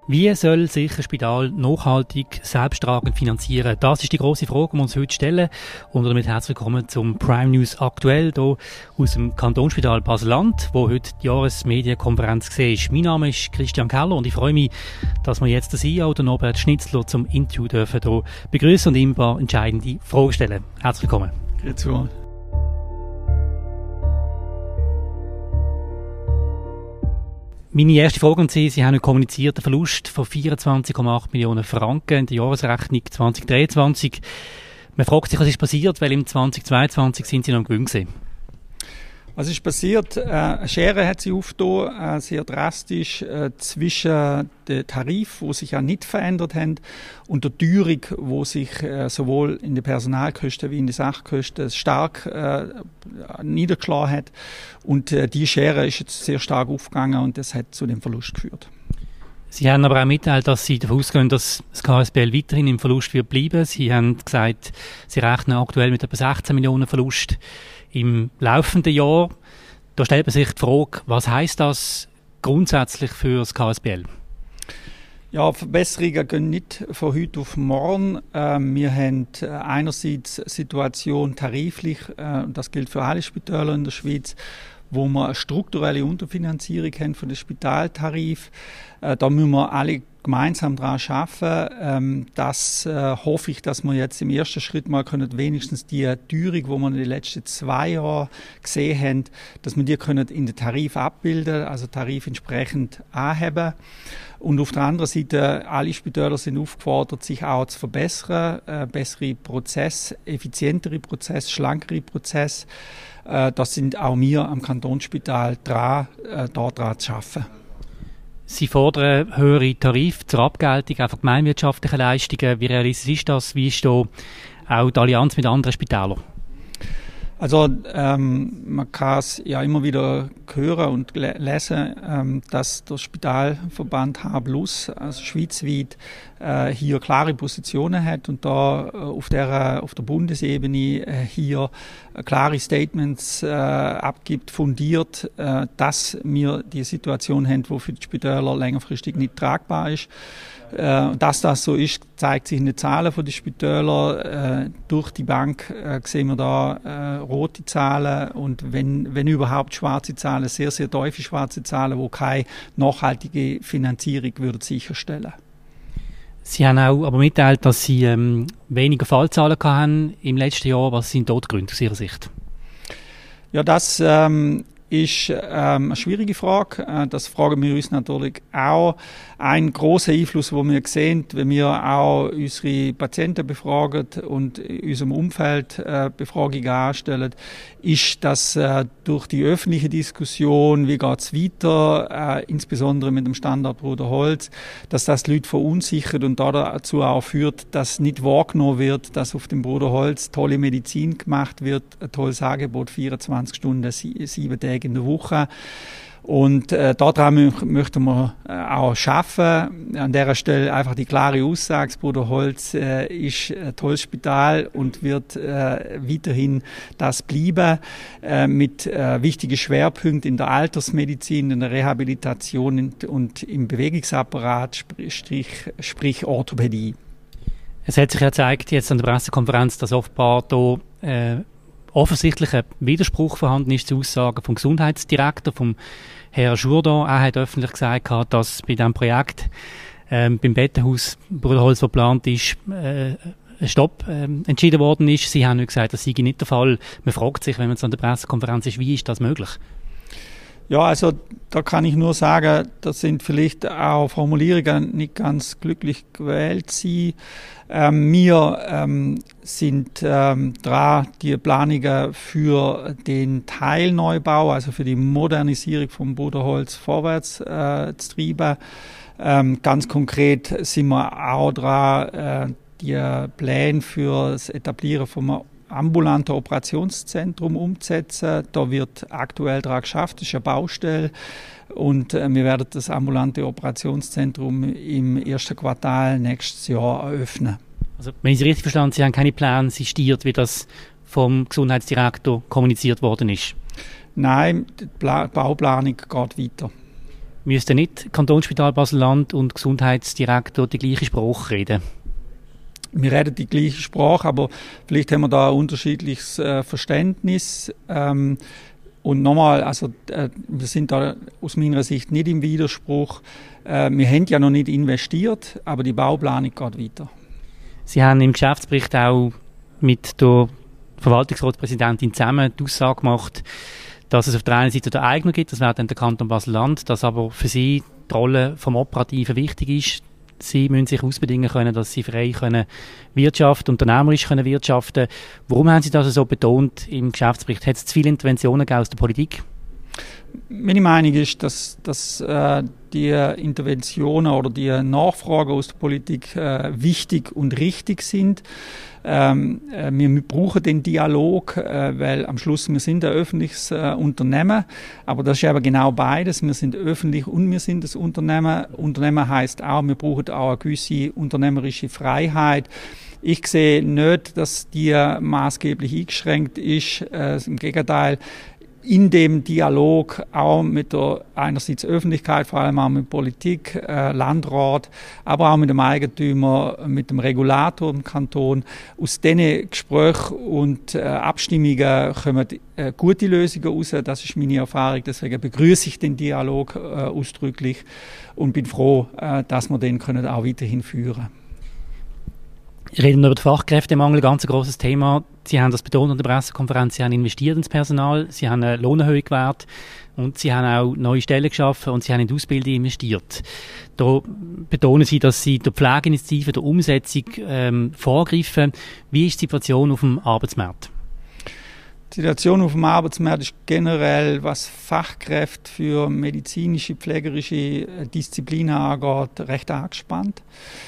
Wie soll sich ein Spital nachhaltig selbsttragend finanzieren? Das ist die grosse Frage, die wir uns heute stellen. Und damit herzlich willkommen zum Prime News aktuell hier aus dem Kantonsspital Basel-Land, wo heute die Jahresmedienkonferenz war. Mein Name ist Christian Keller und ich freue mich, dass wir jetzt den CEO, den Norbert Schnitzler, zum Interview dürfen hier begrüßen und ihm ein paar entscheidende Fragen stellen. Herzlich willkommen. Grüezi wohl. Meine erste Frage an Sie: Sie haben kommuniziert einen Verlust von 24,8 Millionen Franken in der Jahresrechnung 2023. Man fragt sich, was ist passiert, weil im 2022 sind Sie noch im Gewinn gewesen. Was ist passiert? Eine Schere hat sich aufgetan, sehr drastisch, zwischen den Tarifen, die sich ja nicht verändert haben, und der Teuerung, die sich sowohl in den Personalkosten wie in den Sachkosten stark niedergeschlagen hat. Und die Schere ist jetzt sehr stark aufgegangen und das hat zu dem Verlust geführt. Sie haben aber auch mitteilt, dass Sie davon ausgehen, dass das KSBL weiterhin im Verlust wird bleiben. Sie haben gesagt, Sie rechnen aktuell mit etwa 16 Millionen Verlust im laufenden Jahr. Da stellt man sich die Frage, was heisst das grundsätzlich für das KSBL? Ja, Verbesserungen gehen nicht von heute auf morgen. Wir haben einerseits Situation tariflich, das gilt für alle Spitäler in der Schweiz, wo wir eine strukturelle Unterfinanzierung haben von den Spitaltarif. Da müssen wir alle gemeinsam daran arbeiten. Das hoffe ich, dass wir jetzt im ersten Schritt mal können, wenigstens die Teuerung, die wir in den letzten 2 Jahren gesehen haben, dass wir die können in den Tarif abbilden, also Tarif entsprechend anheben. Und auf der anderen Seite, alle Spitäler sind aufgefordert, sich auch zu verbessern, bessere Prozesse, effizientere Prozesse, schlankere Prozesse. Das sind auch wir am Kantonsspital dran, daran zu arbeiten. Sie fordern höhere Tarife zur Abgeltung auch von gemeinwirtschaftlichen Leistungen. Wie realistisch ist das? Wie ist da auch die Allianz mit anderen Spitälern? Also man kann es ja immer wieder hören und lesen, dass der Spitalverband H+, also schweizweit, hier klare Positionen hat und da auf der Bundesebene hier klare Statements abgibt, fundiert, dass wir die Situation haben, die für die Spitäler längerfristig nicht tragbar ist. Dass das so ist, zeigt sich in den Zahlen der Spitäler. Durch die Bank sehen wir da rote Zahlen und wenn überhaupt schwarze Zahlen, sehr, sehr tiefe schwarze Zahlen, die keine nachhaltige Finanzierung würden sicherstellen. Sie haben auch aber mitteilt, dass Sie weniger Fallzahlen hatten im letzten Jahr. Was sind dort die Gründe aus Ihrer Sicht? Ja, das ist eine schwierige Frage. Das fragen wir uns natürlich auch. Ein großer Einfluss, den wir sehen, wenn wir auch unsere Patienten befragen und in unserem Umfeld Befragungen anstellen, ist, dass durch die öffentliche Diskussion, wie geht es weiter, insbesondere mit dem Standard Bruderholz, dass das die Leute verunsichert und dazu auch führt, dass nicht wahrgenommen wird, dass auf dem Bruderholz tolle Medizin gemacht wird, ein tolles Angebot, 24 Stunden, 7 Tage in der Woche. Und daran möchten wir auch arbeiten. An dieser Stelle einfach die klare Aussage, das Bruderholz ist ein tolles Spital und wird weiterhin das bleiben, mit wichtigen Schwerpunkten in der Altersmedizin, in der Rehabilitation und im Bewegungsapparat, sprich Orthopädie. Es hat sich ja gezeigt jetzt an der Pressekonferenz, dass offenbar hier offensichtlich ein Widerspruch vorhanden ist zu Aussagen vom Gesundheitsdirektor, vom Herrn Jourdan. Er hat öffentlich gesagt, dass bei diesem Projekt beim Bettenhaus Bruderholz, das geplant ist, ein Stopp entschieden worden ist. Sie haben nicht gesagt, das sei nicht der Fall. Man fragt sich, wenn man jetzt an der Pressekonferenz ist, wie ist das möglich? Ja, also da kann ich nur sagen, das sind vielleicht auch Formulierungen nicht ganz glücklich gewählt sie. Wir sind dran, die Planungen für den Teilneubau, also für die Modernisierung vom Bruderholz vorwärts zu treiben. Ganz konkret sind wir auch dran, die Pläne für das Etablieren vom ambulanten Operationszentrum umzusetzen. Da wird aktuell daran geschafft, das ist eine Baustelle. Und wir werden das ambulante Operationszentrum im ersten Quartal nächstes Jahr eröffnen. Also, wenn ich Sie richtig verstanden habe, Sie haben keine Pläne sistiert, wie das vom Gesundheitsdirektor kommuniziert worden ist? Nein, die Bauplanung geht weiter. Müssten nicht Kantonsspital Basel-Land und Gesundheitsdirektor die gleiche Sprache reden? Wir reden die gleiche Sprache, aber vielleicht haben wir da ein unterschiedliches Verständnis. Und nochmal, also wir sind da aus meiner Sicht nicht im Widerspruch. Wir haben ja noch nicht investiert, aber die Bauplanung geht weiter. Sie haben im Geschäftsbericht auch mit der Verwaltungsratspräsidentin zusammen die Aussage gemacht, dass es auf der einen Seite den Eigner gibt, das wäre dann der Kanton Basel-Land, dass aber für Sie die Rolle vom Operativen wichtig ist. Sie müssen sich ausbedingen können, dass Sie frei können wirtschaften, unternehmerisch können wirtschaften. Warum haben Sie das so betont im Geschäftsbericht? Hat es zu viele Interventionen aus der Politik? Meine Meinung ist, dass die Interventionen oder die Nachfragen aus der Politik wichtig und richtig sind. Wir brauchen den Dialog, weil am Schluss wir sind ein öffentliches Unternehmen, aber das ist eben genau beides. Wir sind öffentlich und wir sind das Unternehmen. Unternehmen heisst auch, wir brauchen auch eine gewisse unternehmerische Freiheit. Ich sehe nicht, dass die maßgeblich eingeschränkt ist. Im Gegenteil, in dem Dialog auch mit der einerseits Öffentlichkeit, vor allem auch mit Politik, Landrat, aber auch mit dem Eigentümer, mit dem Regulator im Kanton. Aus diesen Gesprächen und Abstimmungen kommen gute Lösungen raus. Das ist meine Erfahrung. Deswegen begrüße ich den Dialog ausdrücklich und bin froh, dass wir den können auch weiterhin führen können. Wir reden über den Fachkräftemangel, ein ganz grosses Thema. Sie haben das betont an der Pressekonferenz, Sie haben investiert ins Personal, Sie haben eine Lohnerhöhung gewährt und Sie haben auch neue Stellen geschaffen und Sie haben in die Ausbildung investiert. Da betonen Sie, dass Sie der Pflegeinitiative, der Umsetzung vorgreifen. Wie ist die Situation auf dem Arbeitsmarkt? Die Situation auf dem Arbeitsmarkt ist generell, was Fachkräfte für medizinische, pflegerische Disziplinen angeht, recht angespannt.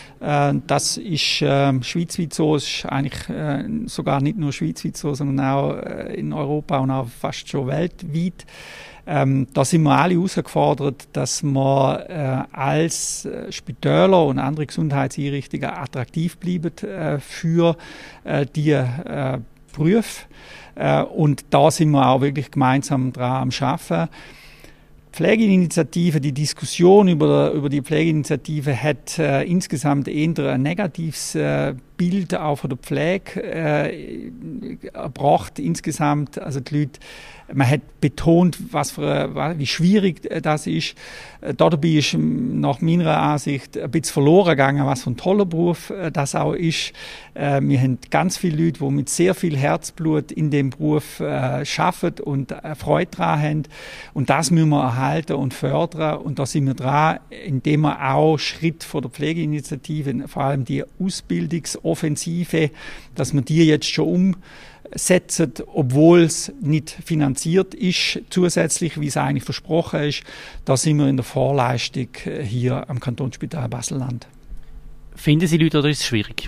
Das ist schweizweit so, es ist eigentlich sogar nicht nur schweizweit so, sondern auch in Europa und auch fast schon weltweit. Da sind wir alle herausgefordert, dass wir als Spitäler und andere Gesundheitseinrichtungen attraktiv bleiben für die Berufe. Und da sind wir auch wirklich gemeinsam dran am Arbeiten. Pflegeinitiative, die Diskussion über die Pflegeinitiative hat insgesamt eher ein negatives Bild auch von der Pflege erbracht. Insgesamt, also die Leute, man hat betont, wie schwierig das ist. Dabei ist nach meiner Ansicht ein bisschen verloren gegangen, was für ein toller Beruf das auch ist. Wir haben ganz viele Leute, die mit sehr viel Herzblut in dem Beruf arbeiten und Freude daran haben. Und das müssen wir erhalten und fördern. Und da sind wir dran, indem wir auch Schritt von der Pflegeinitiative, vor allem die Ausbildungsoffensive, dass wir die jetzt schon umsetzen, obwohl es nicht finanziert ist, zusätzlich, wie es eigentlich versprochen ist. Da sind wir in der Vorleistung hier am Kantonsspital Basel-Land. Finden Sie Leute oder ist es schwierig?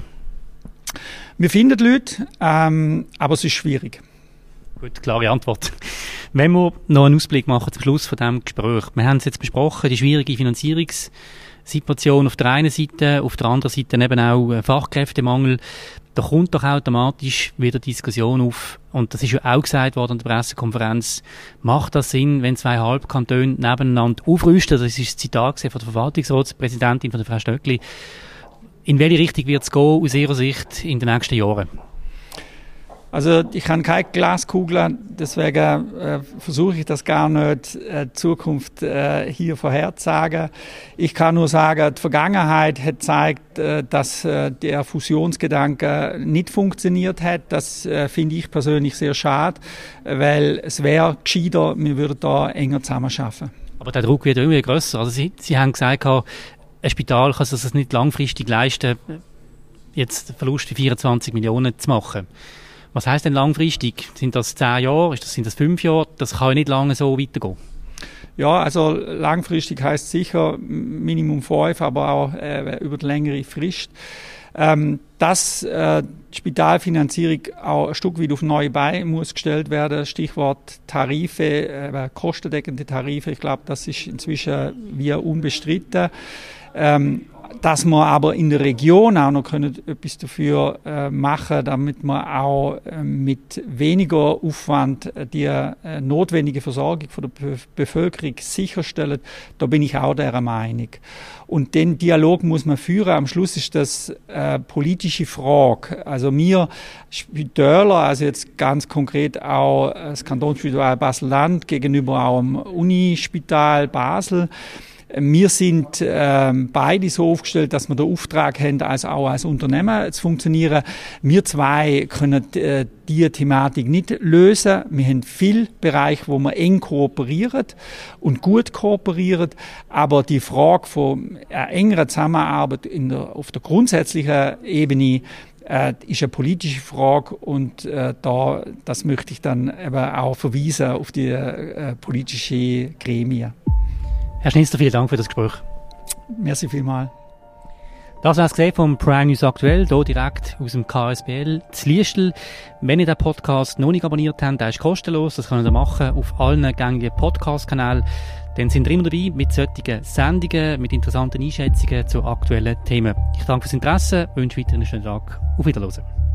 Wir finden Leute, aber es ist schwierig. Gut, klare Antwort. Wenn wir noch einen Ausblick machen zum Schluss von diesem Gespräch. Wir haben es jetzt besprochen, die schwierige Finanzierungssituation auf der einen Seite, auf der anderen Seite eben auch Fachkräftemangel. Da kommt doch automatisch wieder Diskussion auf, und das ist ja auch gesagt worden an der Pressekonferenz, macht das Sinn, wenn 2 Halbkantone nebeneinander aufrüsten? Das ist das Zitat von der Verwaltungsratspräsidentin, von der Frau Stöckli. In welche Richtung wird es gehen aus Ihrer Sicht in den nächsten Jahren? Also ich habe keine Glaskugel, deswegen versuche ich das gar nicht, die Zukunft hier vorherzusagen. Ich kann nur sagen, die Vergangenheit hat gezeigt, dass der Fusionsgedanke nicht funktioniert hat. Das finde ich persönlich sehr schade, weil es wäre gescheiter, wir würden da enger zusammenarbeiten. Aber der Druck wird irgendwie grösser. Also Sie haben gesagt, ein Spital kann es nicht langfristig leisten, jetzt einen Verlust von 24 Millionen zu machen. Was heisst denn langfristig? Sind das 10 Jahre? Sind das 5 Jahre? Das kann ja nicht lange so weitergehen. Ja, also langfristig heisst sicher Minimum 5, aber auch über die längere Frist. Dass die Spitalfinanzierung auch ein Stück weit auf neue Beine muss gestellt werden. Stichwort Tarife, kostendeckende Tarife. Ich glaube, das ist inzwischen wie unbestritten. dass wir aber in der Region auch noch können etwas dafür machen, damit wir auch mit weniger Aufwand die notwendige Versorgung von der Bevölkerung sicherstellen, da bin ich auch der Meinung. Und den Dialog muss man führen. Am Schluss ist das politische Frage. Also wir Spitäler, also jetzt ganz konkret auch das Kantonsspital Basel-Land gegenüber auch dem Unispital Basel, wir sind beide so aufgestellt, dass wir den Auftrag haben, also auch als Unternehmen zu funktionieren. Wir zwei können diese Thematik nicht lösen. Wir haben viele Bereiche, wo wir eng kooperieren und gut kooperieren. Aber die Frage von engerer Zusammenarbeit auf der grundsätzlichen Ebene ist eine politische Frage und das möchte ich dann eben auch verweisen auf die politische Gremien. Herr Schnitzler, vielen Dank für das Gespräch. Merci vielmals. Das war es gesehen vom Prime News Aktuell, hier direkt aus dem KSBL zu Liestel. Wenn ihr den Podcast noch nicht abonniert habt, der ist kostenlos. Das könnt ihr machen auf allen gängigen Podcast-Kanälen. Dann sind wir immer dabei mit solchen Sendungen, mit interessanten Einschätzungen zu aktuellen Themen. Ich danke fürs Interesse, wünsche weiter einen schönen Tag. Auf Wiederhören.